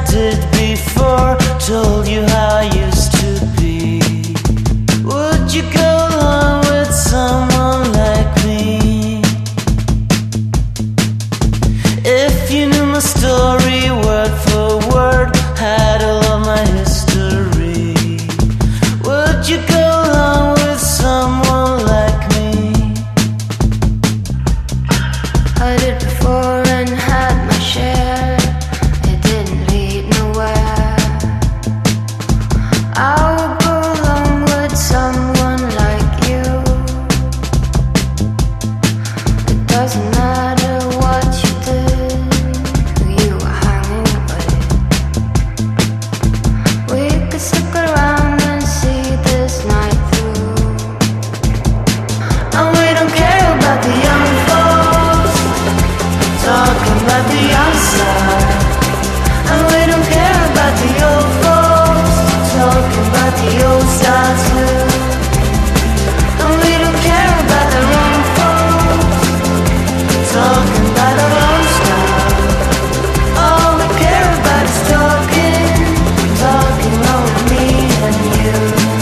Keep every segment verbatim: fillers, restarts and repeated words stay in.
did before, told you how I used to be. Would you go along with someone like me? If you knew my story word for word, had all of my history, would you go along with someone like me? I did before and had my share. It didn't lead nowhere. I would go along with someone like you. It doesn't matter what you did, who you were hanging with. We could stick around and see this night through. And we don't care about the young folks talking about the outside. And we don't care about the old folks talking about the old style too. And we don't care about the wrong folks talking about our own style. All we care about is talking, talking over me and you.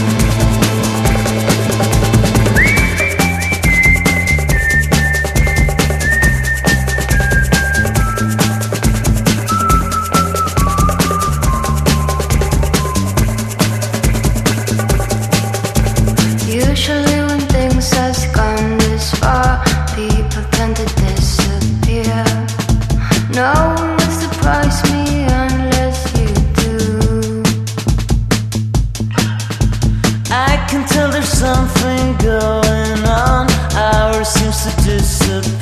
Usually when things have gone this far, people tend to disappear. No one will surprise me unless you do. I can tell there's something going on. Ours seems to disappear.